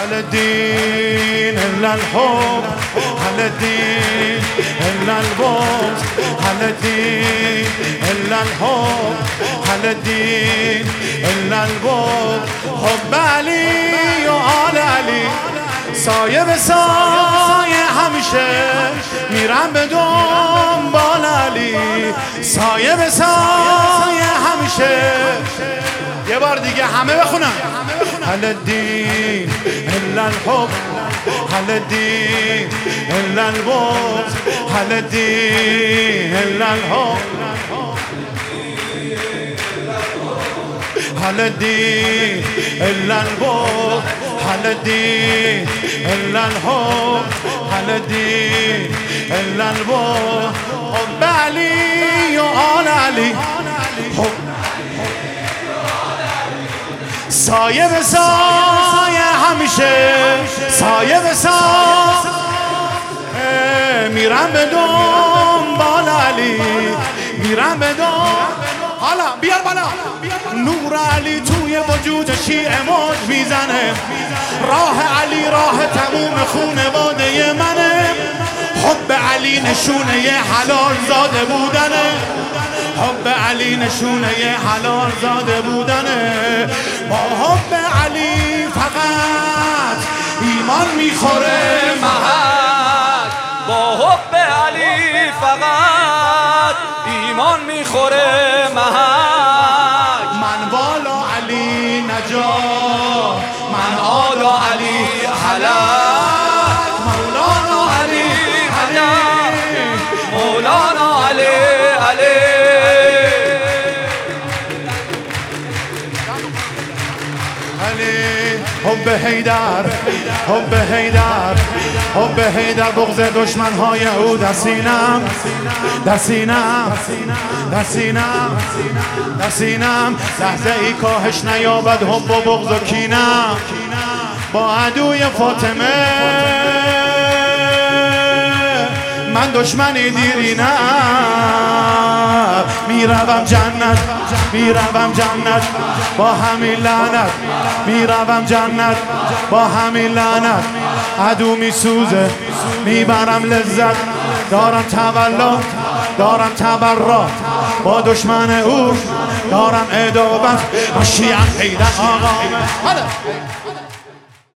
هل الدين إلا الحب هل الدين إلا البغض هل الدين إلا الحب هل الدين إلا البغض حب علی و آل علی سایه به سایه همیشه میرم به دنبال علی سایه به سایه همیشه یه بار دیگه همه بخونم هل الدین الا الحب هل الدین الا البغض هل الدین الا الحب هل الدين إلا البغض هل الدين إلا الحب هل الدين إلا البغض حب علي وآل علي حب سایه به سایه همیشه سایه به سایه میرم به دنبال علی میرم به حالا بیار بالا نور علی توی وجود شیعه موج میزنه راه علی راه تموم خونواده منه حب علی نشونه ی حلال زاده بودنه حب علی نشونه ی حلال زاده بودنه با حب علی فقط ایمان میخوره محل با حب علی فقط ایمان میخوره محل من والا علی نجات من آلا علی حلال مولانا علی حلال مولانا علی علی علی حب حیدر حب حیدر حب حیدر بغض دشمن‌های او در سینم در سینم در سینم در سینم لحظه ای کاهش نیابد حب و بغض و کینم با عدوی فاطمه من دشمنی دیرینم میروم جنت میروم جنت با همین لعنت میروم جنت با همین لعنت عدو میسوزه میبرم لذت دارم تولد دارم تبرات با دشمن او دارم ادابت با شیعه حیدر آقا